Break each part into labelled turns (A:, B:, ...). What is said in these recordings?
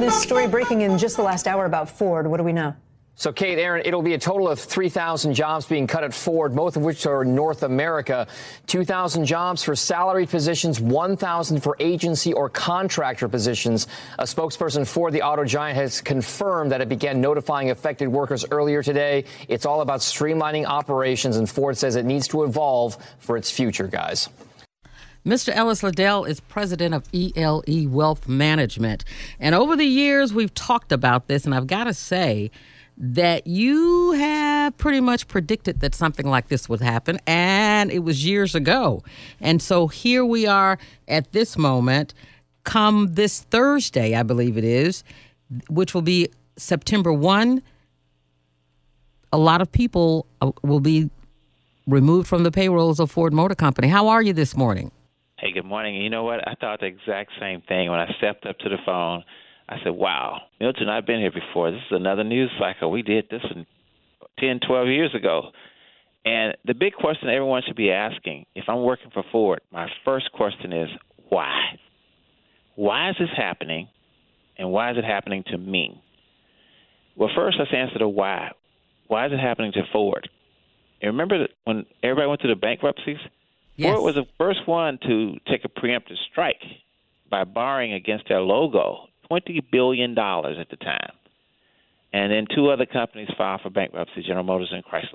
A: this story breaking in just the last hour about Ford. What do we know?
B: So, Kate, Aaron, it'll be a total of 3,000 jobs being cut at Ford, both of which are in North America. 2,000 jobs for salary positions, 1,000 for agency or contractor positions. A spokesperson for the auto giant has confirmed that it began notifying affected workers earlier today. It's all about streamlining operations, and Ford says it needs to evolve for its future, guys.
C: Mr. Ellis Liddell is president of ELE Wealth Management. And over the years, we've talked about this, and I've got to say that you have pretty much predicted that something like this would happen, and it was years ago. And so here we are at this moment, come this Thursday, I believe it is, which will be September 1. A lot of people will be removed from the payrolls of Ford Motor Company. How are you this morning?
D: Hey, good morning. You know what? I thought the exact same thing when I stepped up to the phone. I said, wow, Milton, I've been here before. This is another news cycle. We did this 10, 12 years ago. And the big question everyone should be asking, if I'm working for Ford, my first question is, why? Why is this happening, and why is it happening to me? Well, first, let's answer the why. Why is it happening to Ford? And remember that when everybody went through the bankruptcies?
C: Yes.
D: Ford was the first one to take a preemptive strike by borrowing against their logo, $20 billion at the time. And then two other companies filed for bankruptcy, General Motors and Chrysler.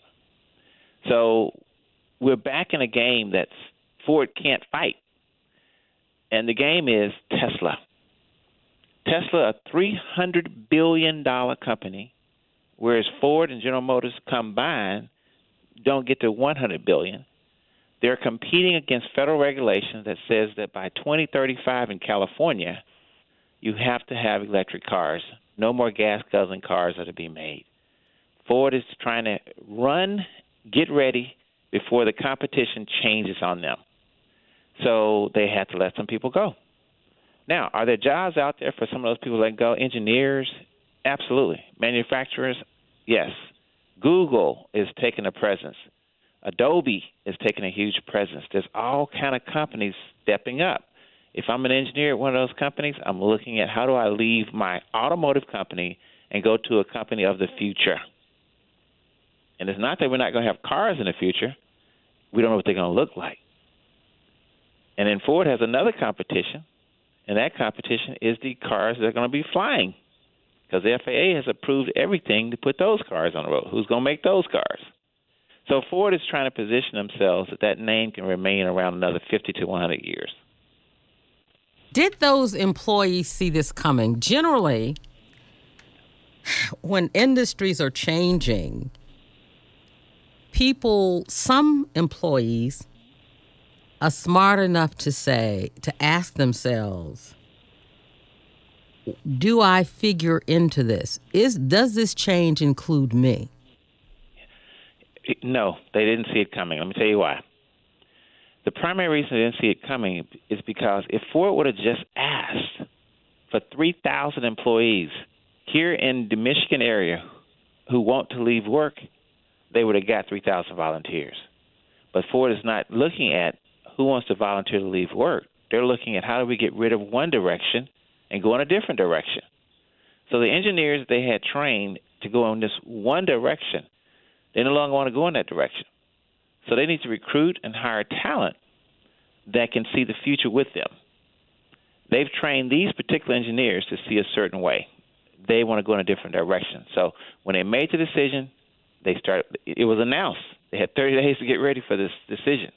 D: So we're back in a game that Ford can't fight. And the game is Tesla. Tesla, a $300 billion company, whereas Ford and General Motors combined don't get to $100 billion. They're competing against federal regulation that says that by 2035 in California, you have to have electric cars. No more gas-guzzling cars are to be made. Ford is trying to get ready before the competition changes on them. So they had to let some people go. Now, are there jobs out there for some of those people let go? Engineers? Absolutely. Manufacturers? Yes. Google is taking a presence. Adobe is taking a huge presence. There's all kind of companies stepping up. If I'm an engineer at one of those companies, I'm looking at how do I leave my automotive company and go to a company of the future. And it's not that we're not going to have cars in the future. We don't know what they're going to look like. And then Ford has another competition, and that competition is the cars that are going to be flying, because the FAA has approved everything to put those cars on the road. Who's going to make those cars? So Ford is trying to position themselves that that name can remain around another 50 to 100 years.
C: Did those employees see this coming? Generally, when industries are changing, some employees are smart enough to ask themselves, do I figure into this? Does this change include me?
D: No, they didn't see it coming. Let me tell you why. The primary reason they didn't see it coming is because if Ford would have just asked for 3,000 employees here in the Michigan area who want to leave work, they would have got 3,000 volunteers. But Ford is not looking at who wants to volunteer to leave work. They're looking at how do we get rid of one direction and go in a different direction. So the engineers they had trained to go in this one direction, they no longer want to go in that direction. So they need to recruit and hire talent that can see the future with them. They've trained these particular engineers to see a certain way. They want to go in a different direction. So when they made the decision, it was announced. They had 30 days to get ready for this decision.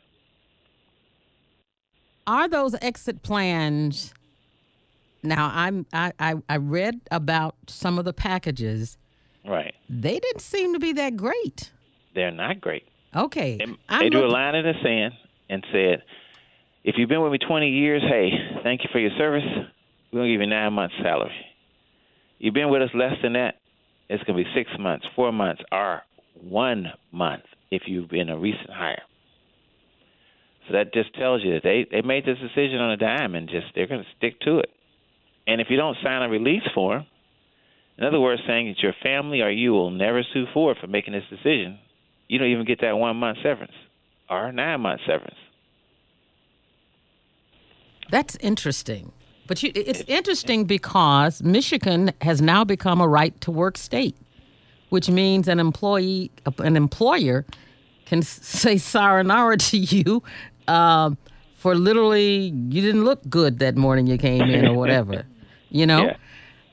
C: Are those exit plans? Now, I read about some of the packages.
D: Right.
C: They didn't seem to be that great.
D: They're not great.
C: Okay.
D: They drew a line in the sand and said, if you've been with me 20 years, hey, thank you for your service. We're going to give you 9 months' salary. You've been with us less than that, it's going to be 6 months, 4 months, or 1 month if you've been a recent hire. So that just tells you that they made this decision on a dime and they're going to stick to it. And if you don't sign a release form, in other words, saying that your family or you will never sue Ford for making this decision, you don't even get that 1 month severance or 9 month severance.
C: That's interesting But it's interesting because Michigan has now become a right-to-work state, which means an employer can say sayonara to you for literally you didn't look good that morning you came in or whatever, you know?
D: Yeah.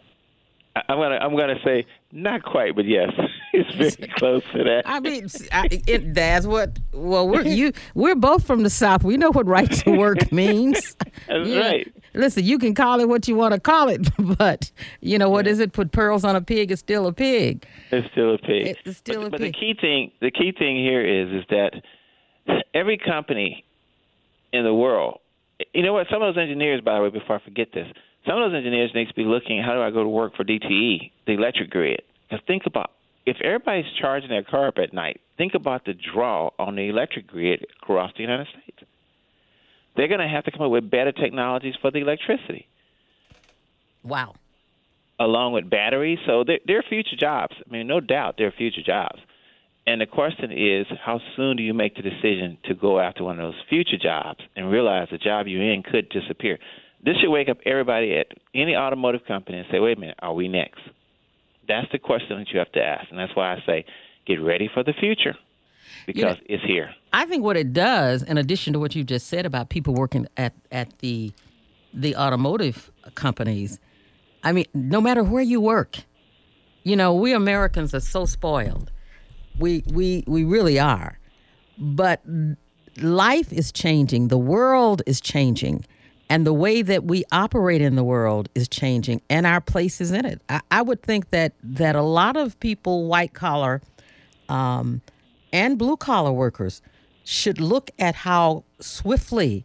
D: I'm gonna say not quite, but yes, it's very close to that.
C: I mean, that's what. Well, we're both from the South. We know what right to work means.
D: That's right.
C: Listen, you can call it what you want to call it, but what is it? Put pearls on a pig. It's still a pig.
D: It's still a pig.
C: It's still a pig.
D: But the key thing here is that every company in the world. You know what? Some of those engineers, by the way, before I forget this. Some of those engineers need to be looking, how do I go to work for DTE, the electric grid? Because think about, if everybody's charging their car up at night, think about the draw on the electric grid across the United States. They're going to have to come up with better technologies for the electricity.
C: Wow.
D: Along with batteries. So there are future jobs. I mean, no doubt there are future jobs. And the question is, how soon do you make the decision to go after one of those future jobs and realize the job you're in could disappear? This should wake up everybody at any automotive company and say, wait a minute, are we next? That's the question that you have to ask. And that's why I say get ready for the future because it's here.
C: I think what it does, in addition to what you just said about people working at the automotive companies, I mean, no matter where you work, we Americans are so spoiled. We really are. But life is changing. The world is changing. And the way that we operate in the world is changing, and our place is in it. I would think that a lot of people, white collar and blue collar workers, should look at how swiftly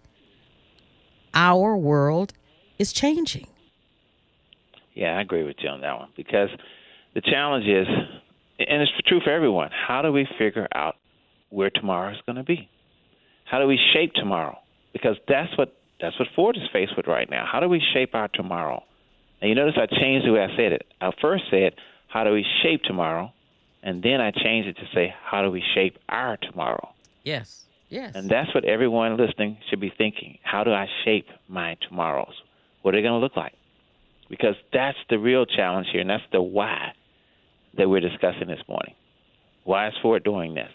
C: our world is changing.
D: Yeah, I agree with you on that one because the challenge is, and it's true for everyone, how do we figure out where tomorrow is going to be? How do we shape tomorrow? Because that's what Ford is faced with right now. How do we shape our tomorrow? And you notice I changed the way I said it. I first said, how do we shape tomorrow? And then I changed it to say, how do we shape our tomorrow?
C: Yes.
D: And that's what everyone listening should be thinking. How do I shape my tomorrows? What are they going to look like? Because that's the real challenge here, and that's the why that we're discussing this morning. Why is Ford doing this?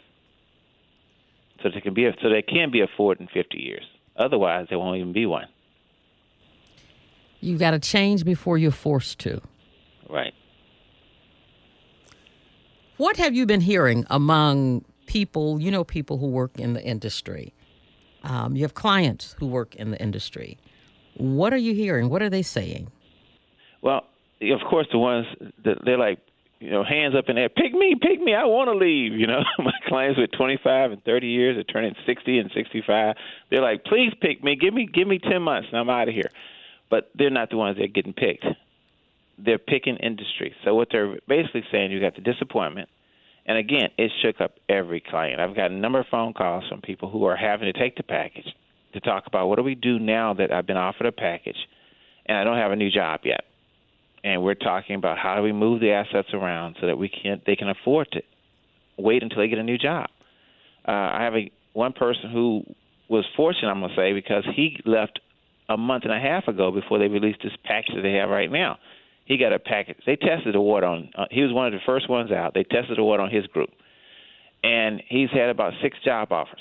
D: So there can be a Ford in 50 years. Otherwise, there won't even be one.
C: You've got to change before you're forced to.
D: Right.
C: What have you been hearing among people, people who work in the industry? You have clients who work in the industry. What are you hearing? What are they saying?
D: Well, of course, the ones that they're like, hands up in the air, pick me, I want to leave. My clients with 25 and 30 years are turning 60 and 65. They're like, please pick me, give me 10 months and I'm out of here. But they're not the ones that are getting picked. They're picking industry. So what they're basically saying, you got the disappointment. And again, it shook up every client. I've got a number of phone calls from people who are having to take the package to talk about what do we do now that I've been offered a package and I don't have a new job yet. And we're talking about how do we move the assets around so that they can afford to wait until they get a new job. I have one person who was fortunate, I'm going to say, because he left a month and a half ago before they released this package that they have right now. He got a package. They tested the water on he was one of the first ones out. They tested the water on his group. And he's had about 6 job offers.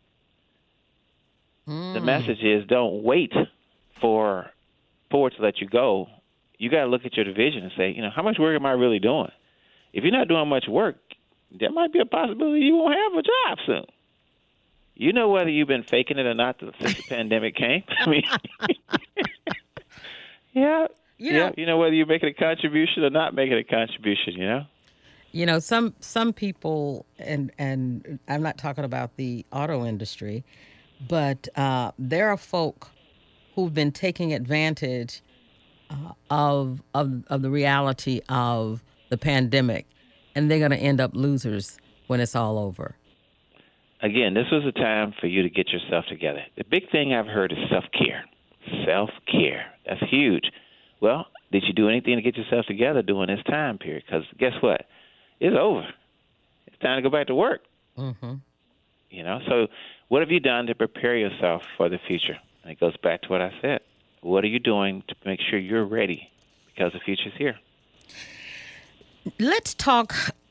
D: The message is don't wait for Ford to let you go. You got to look at your division and say, how much work am I really doing? If you're not doing much work, there might be a possibility you won't have a job soon. You know whether you've been faking it or not since the pandemic came. I mean, yeah. You know whether you're making a contribution or not making a contribution.
C: Some people, and I'm not talking about the auto industry, but there are folk who've been taking advantage of the reality of the pandemic, and they're going to end up losers when it's all over.
D: Again, this was a time for you to get yourself together. The big thing I've heard is self-care. Self-care. That's huge. Well, did you do anything to get yourself together during this time period? Because guess what? It's over. It's time to go back to work.
C: Mm-hmm.
D: So what have you done to prepare yourself for the future? And it goes back to what I said. What are you doing to make sure you're ready? Because the future's here.
C: Let's talk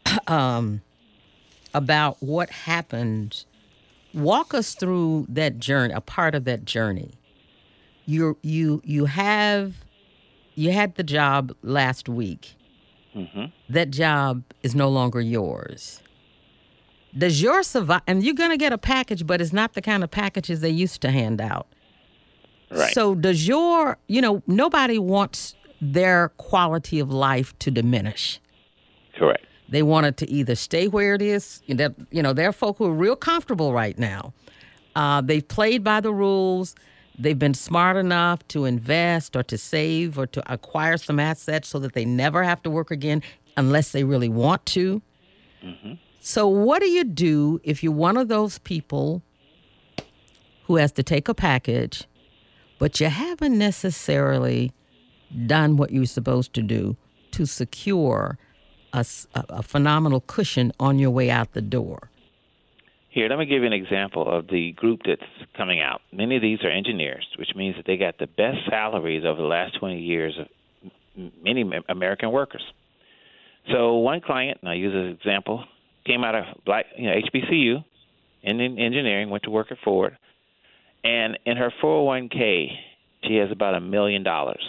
C: about what happened. Walk us through that journey, a part of that journey. You had the job last week.
D: Mm-hmm.
C: That job is no longer yours. Does your survive? And you're going to get a package, but it's not the kind of packages they used to hand out.
D: Right.
C: So does your, nobody wants their quality of life to diminish.
D: Correct.
C: They want it to either stay where it is. There are folk who are real comfortable right now. They've played by the rules. They've been smart enough to invest or to save or to acquire some assets so that they never have to work again unless they really want to.
D: Mm-hmm.
C: So what do you do if you're one of those people who has to take a package, but you haven't necessarily done what you're supposed to do to secure a phenomenal cushion on your way out the door?
D: Here, let me give you an example of the group that's coming out. Many of these are engineers, which means that they got the best salaries over the last 20 years of many American workers. So one client, and I use as an example, came out of HBCU in engineering, went to work at Ford, and in her 401k, she has about $1 million.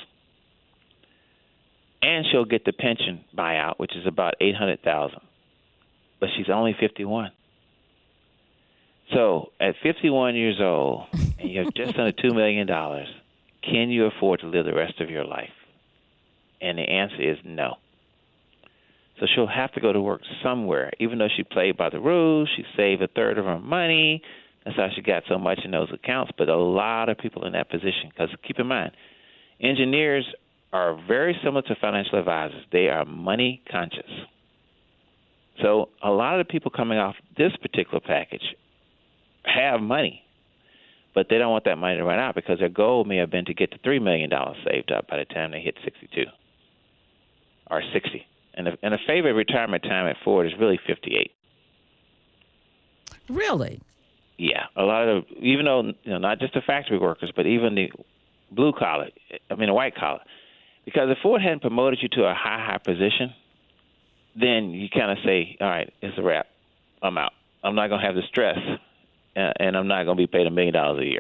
D: And she'll get the pension buyout, which is about $800,000. But she's only 51. So at 51 years old, and you have just under $2 million, can you afford to live the rest of your life? And the answer is no. So she'll have to go to work somewhere. Even though she played by the rules, she saved a third of her money. That's how she got so much in those accounts. But a lot of people in that position, because keep in mind, engineers are very similar to financial advisors. They are money conscious. So a lot of the people coming off this particular package have money, but they don't want that money to run out because their goal may have been to get to $3 million saved up by the time they hit 62 or 60. And a favorite retirement time at Ford is really 58.
C: Really?
D: Yeah. A lot of, even though, not just the factory workers, but even the the white collar. Because if Ford hadn't promoted you to a high position, then you kind of say, all right, it's a wrap. I'm out. I'm not going to have the stress, and I'm not going to be paid $1 million a year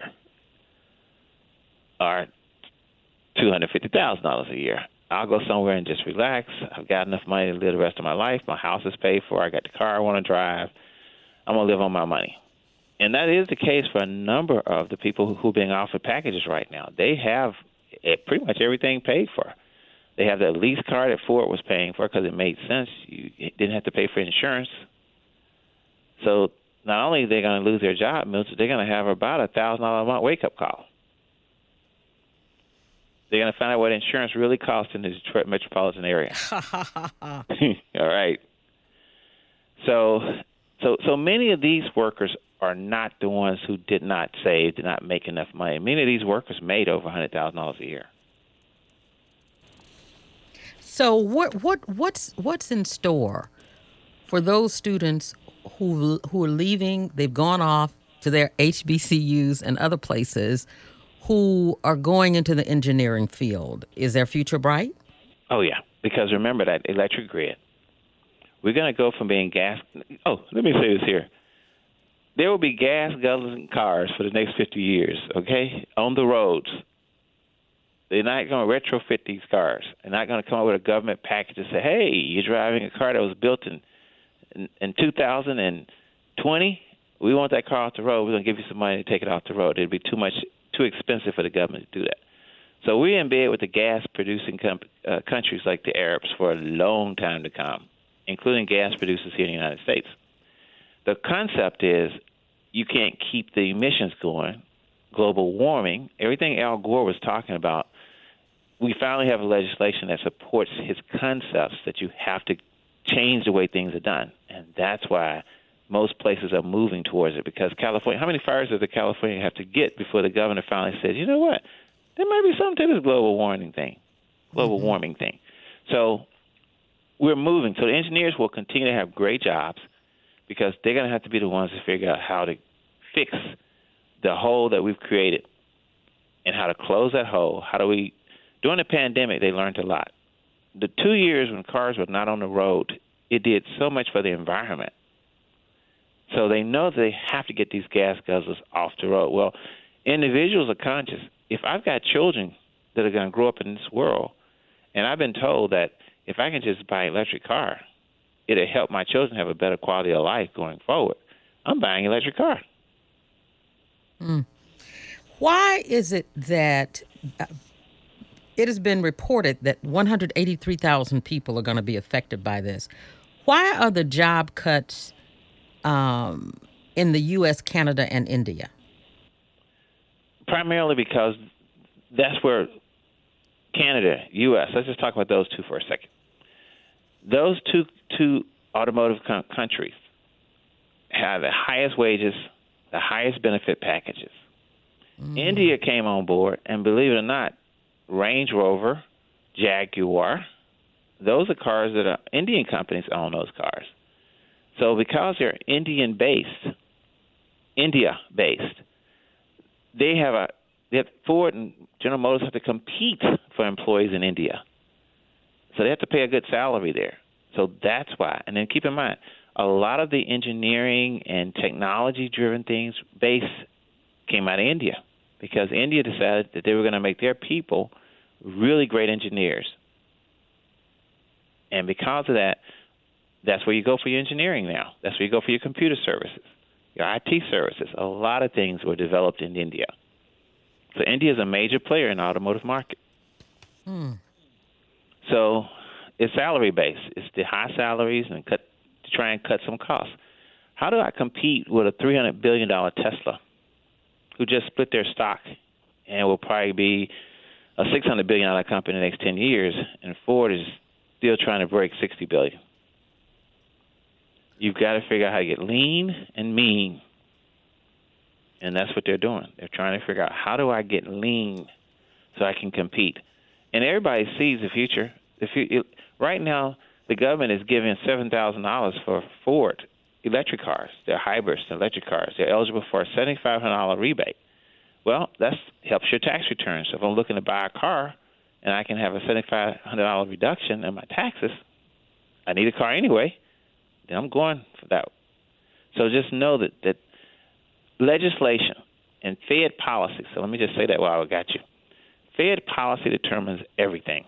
D: or $250,000 a year. I'll go somewhere and just relax. I've got enough money to live the rest of my life. My house is paid for. I got the car I want to drive. I'm going to live on my money. And that is the case for a number of the people who are being offered packages right now. They have pretty much everything paid for. They have the lease car that Ford was paying for because it made sense. You didn't have to pay for insurance. So not only are they going to lose their job, they're going to have about a $1,000 a month wake-up call. They're going to find out what insurance really costs in the Detroit metropolitan area. All right. So many of these workers are not the ones who did not save, did not make enough money. Many of these workers made over $100,000 a year.
C: So what's in store for those students who are leaving? They've gone off to their HBCUs and other places, who are going into the engineering field. Is their future bright?
D: Oh, yeah, because remember that electric grid. We're going to go from being gas. Oh, let me say this here. There will be gas guzzling cars for the next 50 years, okay, on the roads. They're not going to retrofit these cars. They're not going to come up with a government package and say, hey, you're driving a car that was built in 2020. We want that car off the road. We're going to give you some money to take it off the road. It'd be too expensive for the government to do that. So we're in bed with the gas-producing countries like the Arabs for a long time to come, including gas producers here in the United States. The concept is you can't keep the emissions going, global warming, everything Al Gore was talking about. We finally have a legislation that supports his concepts that you have to change the way things are done. And that's why most places are moving towards it, because California, how many fires does California have to get before the governor finally says, you know what, there might be something to this global warming thing. So we're moving. So the engineers will continue to have great jobs because they're going to have to be the ones to figure out how to fix the hole that we've created and how to close that hole. During the pandemic, they learned a lot. The 2 years when cars were not on the road, it did so much for the environment. So they know that they have to get these gas guzzlers off the road. Well, individuals are conscious. If I've got children that are going to grow up in this world, and I've been told that if I can just buy an electric car, it'll help my children have a better quality of life going forward, I'm buying an electric car.
C: Why is it that it has been reported that 183,000 people are going to be affected by this? Why are the job cuts in the U.S., Canada, and India?
D: Primarily because that's where Canada, U.S., let's just talk about those two for a second. Those two automotive countries have the highest wages, the highest benefit packages. India came on board, and believe it or not, Range Rover, Jaguar, those are cars that are Indian companies own those cars. So because they're India-based, they have Ford and General Motors have to compete for employees in India. So they have to pay a good salary there. So that's why. And then keep in mind, a lot of the engineering and technology-driven things base came out of India because India decided that they were going to make their people really great engineers. And because of that, that's where you go for your engineering now. That's where you go for your computer services, your IT services. A lot of things were developed in India. So India is a major player in the automotive market. So it's salary-based. It's the high salaries and to try and cut some costs. How do I compete with a $300 billion Tesla who just split their stock and will probably be a $600 billion company in the next 10 years, and Ford is still trying to break $60 billion? You've got to figure out how to get lean and mean, and that's what they're doing. They're trying to figure out, how do I get lean so I can compete? And everybody sees the future. Right now, the government is giving $7,000 for Ford electric cars. They're hybrids, electric cars. They're eligible for a $7,500 rebate. Well, that helps your tax return. So if I'm looking to buy a car and I can have a $7,500 reduction in my taxes, I need a car anyway, then I'm going for that. So just know that legislation and Fed policy, so let me just say that while I got you. Fed policy determines everything.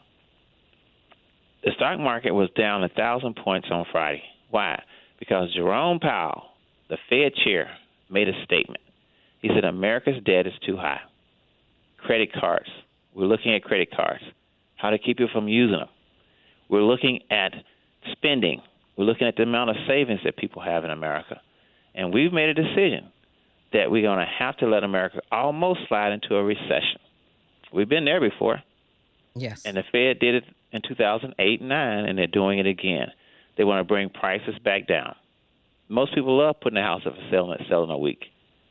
D: The stock market was down 1,000 points on Friday. Why? Because Jerome Powell, the Fed chair, made a statement. He said America's debt is too high. Credit cards. We're looking at credit cards, how to keep you from using them. We're looking at spending. We're looking at the amount of savings that people have in America. And we've made a decision that we're going to have to let America almost slide into a recession. We've been there before.
C: Yes.
D: And the Fed did it in 2008 and 2009, and they're doing it again. They want to bring prices back down. Most people love putting a house up for sale and selling a week.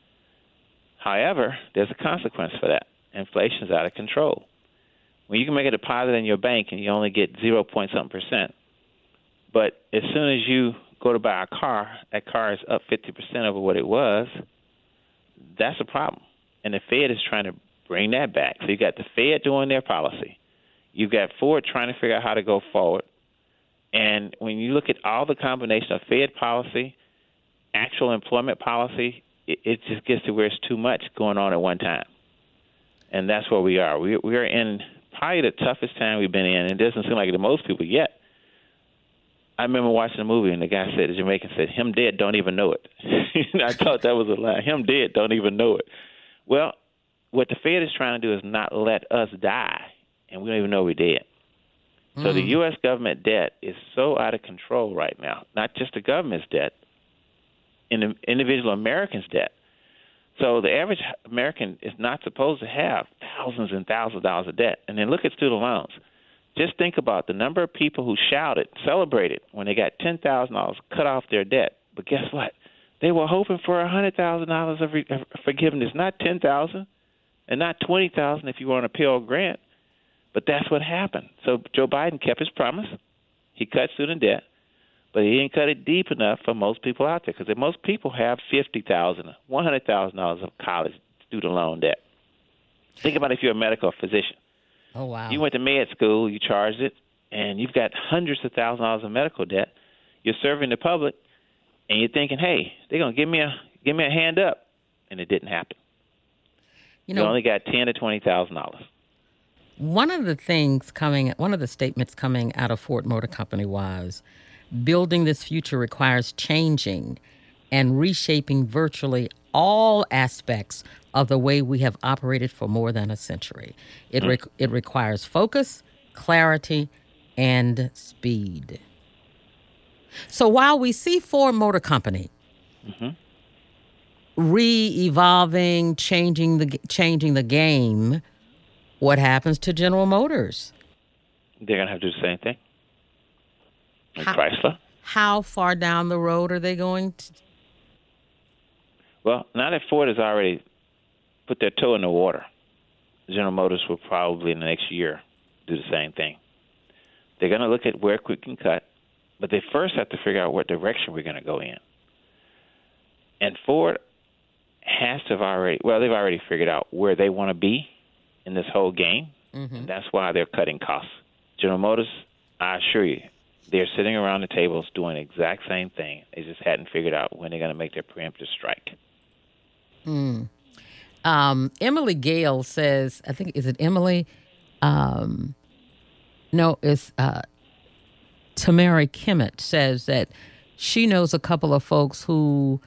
D: However, there's a consequence for that. Inflation's out of control. When you can make a deposit in your bank and you only get 0.something%, but as soon as you go to buy a car, that car is up 50% over what it was, that's a problem. And the Fed is trying to bring that back. So you got the Fed doing their policy. You've got Ford trying to figure out how to go forward. And when you look at all the combination of Fed policy, actual employment policy, it just gets to where it's too much going on at one time. And that's where we are. We are in probably the toughest time we've been in. It doesn't seem like it to most people yet. I remember watching a movie, and the guy said, the Jamaican said, him dead, don't even know it. I thought that was a lie. Him dead, don't even know it. Well, what the Fed is trying to do is not let us die, and we don't even know we're dead. So the U.S. government debt is so out of control right now, not just the government's debt, in the individual Americans' debt. So the average American is not supposed to have thousands and thousands of dollars of debt. And then look at student loans. Just think about the number of people who shouted, celebrated when they got $10,000 cut off their debt. But guess what? They were hoping for $100,000 of forgiveness, not $10,000 and not $20,000 if you were on a Pell Grant. But that's what happened. So Joe Biden kept his promise. He cut student debt, but he didn't cut it deep enough for most people out there because most people have $50,000, $100,000 of college student loan debt. Think about if you're a medical physician.
C: Oh, wow.
D: You went to med school, you charged it, and you've got hundreds of thousands of dollars of medical debt. You're serving the public, and you're thinking, hey, they're going to give me a hand up, and it didn't happen. You only got $10,000 to $20,000.
C: One of the statements coming out of Ford Motor Company was, building this future requires changing and reshaping virtually all aspects of the way we have operated for more than a century. It requires focus, clarity, and speed. So while we see Ford Motor Company re-evolving, changing the game, what happens to General Motors?
D: They're going to have to do the same thing. And Chrysler.
C: How far down the road are they going to?
D: Well, now that Ford has already put their toe in the water, General Motors will probably in the next year do the same thing. They're going to look at where we can cut, but they first have to figure out what direction we're going to go in. And Ford has to they've already figured out where they want to be in this whole game, and that's why they're cutting costs. General Motors, I assure you, they're sitting around the tables doing the exact same thing. They just hadn't figured out when they're going to make their preemptive strike.
C: Emily Gale says, I think, is it Emily? No, it's Tamara Kimmett says that she knows a couple of folks who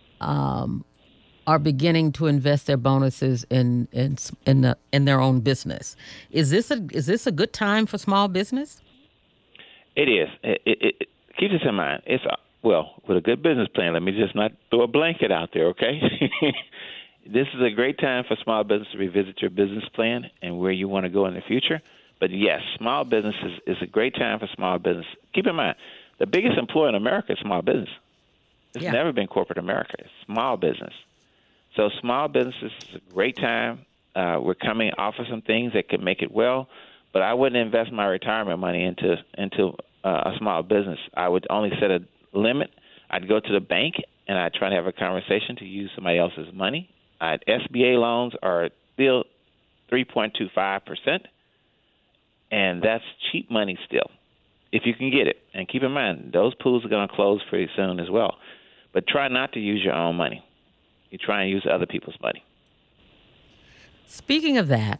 C: are beginning to invest their bonuses in their own business. Is this a good time for small business?
D: It is. It keep this in mind. It's with a good business plan. Let me just not throw a blanket out there, okay? This is a great time for small business to revisit your business plan and where you want to go in the future. But yes, small business is a great time for small business. Keep in mind, the biggest employer in America is small business. It's never been corporate America. It's small business. So small businesses is a great time. We're coming off of some things that could make it well, but I wouldn't invest my retirement money into a small business. I would only set a limit. I'd go to the bank and I'd try to have a conversation to use somebody else's money. SBA loans are still 3.25%, and that's cheap money still, if you can get it. And keep in mind, those pools are going to close pretty soon as well. But try not to use your own money. You try and use other people's money.
C: Speaking of that,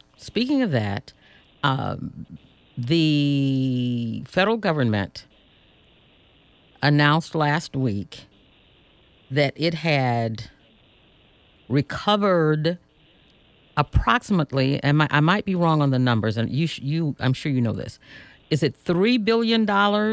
C: the federal government announced last week that it had recovered approximately, and I might be wrong on the numbers, and I'm sure you know this. Is it $3 billion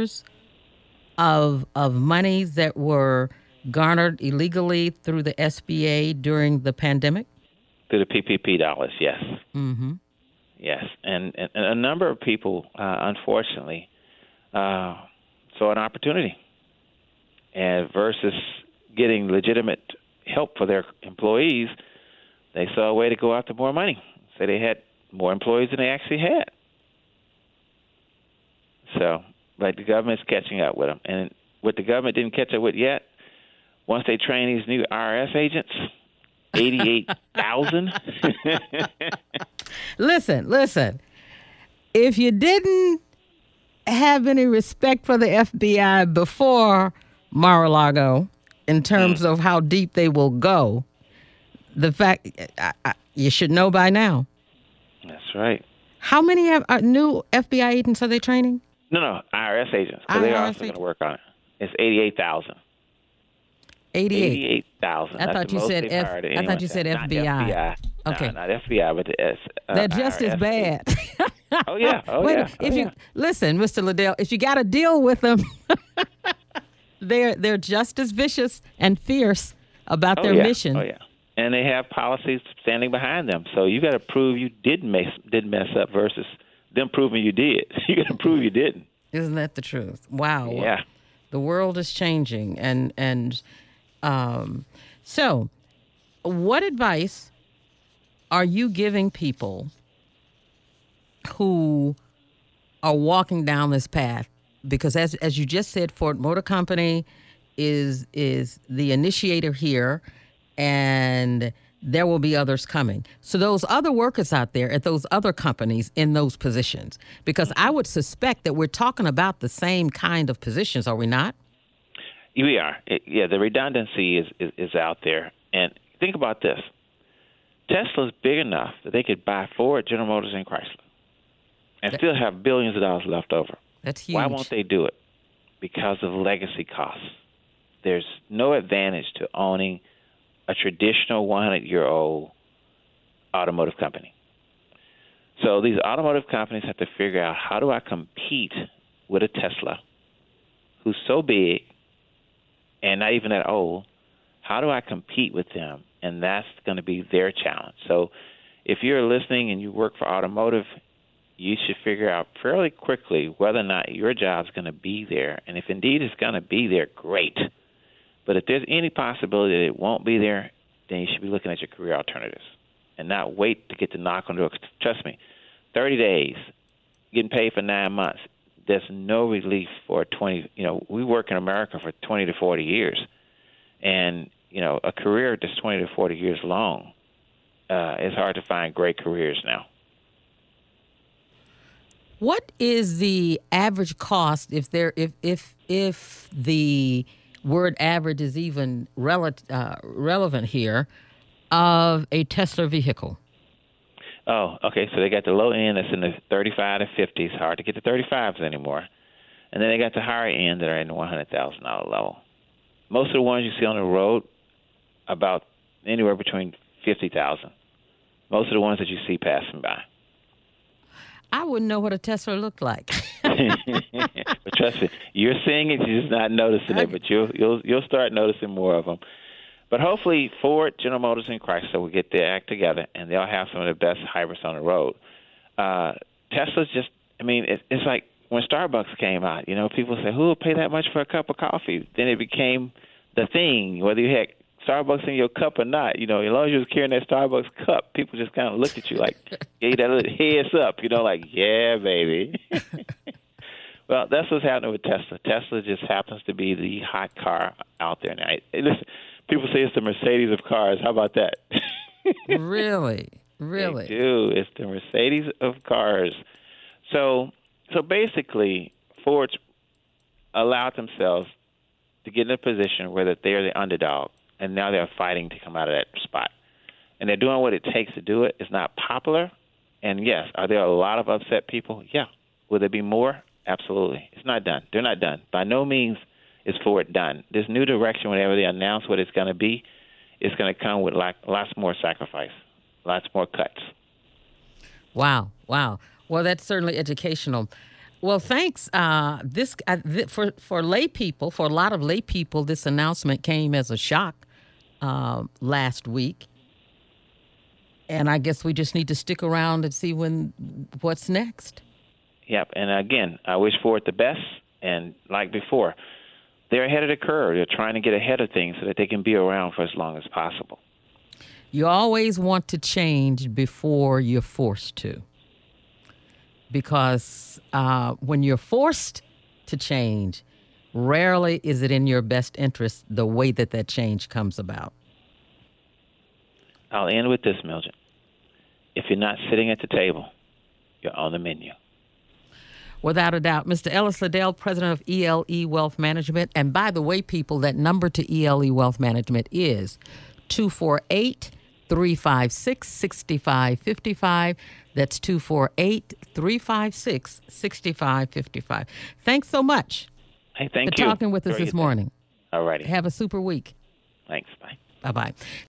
C: of monies that were garnered illegally through the SBA during the pandemic?
D: Through the PPP dollars, yes.
C: Mm-hmm.
D: Yes, and a number of people, unfortunately, saw an opportunity, and versus getting legitimate help for their employees, they saw a way to go after more money. So they had more employees than they actually had. So, but the government's catching up with them. And what the government didn't catch up with yet, once they train these new IRS agents, 88,000.
C: Listen. If you didn't have any respect for the FBI before Mar-a-Lago, in terms of how deep they will go, the fact you should know by now.
D: That's right.
C: How many new FBI agents are they training?
D: No, IRS agents. Because they're also going to work on it. It's 88,000. 88,000.
C: I thought you said FBI.
D: Not FBI.
C: Okay.
D: No, not FBI, but the S.
C: They're just as bad.
D: Oh yeah.
C: Listen, Mr. Liddell, if you got to deal with them, they're just as vicious and fierce about their mission.
D: Oh yeah. And they have policies standing behind them. So you got to prove you did mess up versus them proving you did. You got to prove you didn't.
C: Isn't that the truth? Wow.
D: Yeah.
C: The world is changing, and so what advice are you giving people who are walking down this path? Because as you just said, Ford Motor Company is the initiator here, and there will be others coming. So those other workers out there at those other companies in those positions, because I would suspect that we're talking about the same kind of positions, are we not?
D: We are. The redundancy is out there. And think about this. Tesla's big enough that they could buy Ford, General Motors, and Chrysler and still have billions of dollars left over.
C: That's huge.
D: Why won't they do it? Because of legacy costs. There's no advantage to owning a traditional 100-year-old automotive company. So these automotive companies have to figure out, how do I compete with a Tesla who's so big and not even that old? How do I compete with them? And that's going to be their challenge. So if you're listening and you work for automotive, you should figure out fairly quickly whether or not your job's going to be there. And if indeed it's going to be there, great. But if there's any possibility that it won't be there, then you should be looking at your career alternatives and not wait to get the knock on the door. Trust me, 30 days, getting paid for 9 months, there's no relief for 20. We work in America for 20 to 40 years. And, a career that's 20 to 40 years long, it's hard to find great careers now.
C: What is the average cost, if the word average is even relevant here, of a Tesla vehicle?
D: Oh, okay. So they got the low end that's in the 35 to 50s. Hard to get the 35s anymore. And then they got the higher end that are in the $100,000 level. Most of the ones you see on the road, about anywhere between 50,000. Most of the ones that you see passing by.
C: I wouldn't know what a Tesla looked like.
D: But trust me, you're seeing it, you're just not noticing it. But you'll start noticing more of them. But hopefully, Ford, General Motors, and Chrysler will get their act together, and they'll have some of the best hybrids on the road. Tesla's just, it's like when Starbucks came out. People say, "Who will pay that much for a cup of coffee?" Then it became the thing, whether you had Starbucks in your cup or not. As long as you was carrying that Starbucks cup, people just kind of looked at you like, gave that little heads up, like, yeah, baby. Well, that's what's happening with Tesla. Tesla just happens to be the hot car out there now. Listen, people say it's the Mercedes of cars. How about that?
C: Really?
D: They do. It's the Mercedes of cars. So basically, Ford's allowed themselves to get in a position where that they're the underdog, and now they're fighting to come out of that spot. And they're doing what it takes to do it. It's not popular. And, yes, are there a lot of upset people? Yeah. Will there be more? Absolutely. It's not done. They're not done. By no means is Ford done. This new direction, whenever they announce what it's going to be, it's going to come with lots more sacrifice, lots more cuts.
C: Wow. Well, that's certainly educational. Well, thanks. For lay people, for a lot of lay people, this announcement came as a shock last week. And I guess we just need to stick around and see what's next.
D: Yep. And again, I wish Ford the best. And like before, they're ahead of the curve. They're trying to get ahead of things so that they can be around for as long as possible.
C: You always want to change before you're forced to. Because when you're forced to change, rarely is it in your best interest the way that change comes about.
D: I'll end with this, Mildred. If you're not sitting at the table, you're on the menu.
C: Without a doubt. Mr. Ellis Liddell, president of ELE Wealth Management. And by the way, people, that number to ELE Wealth Management is 248-356-6555. That's 248-356-6555. Thanks so much
D: Hey, thank
C: for
D: you.
C: talking with us this morning.
D: All righty.
C: Have a super week.
D: Thanks. Bye.
C: Bye-bye.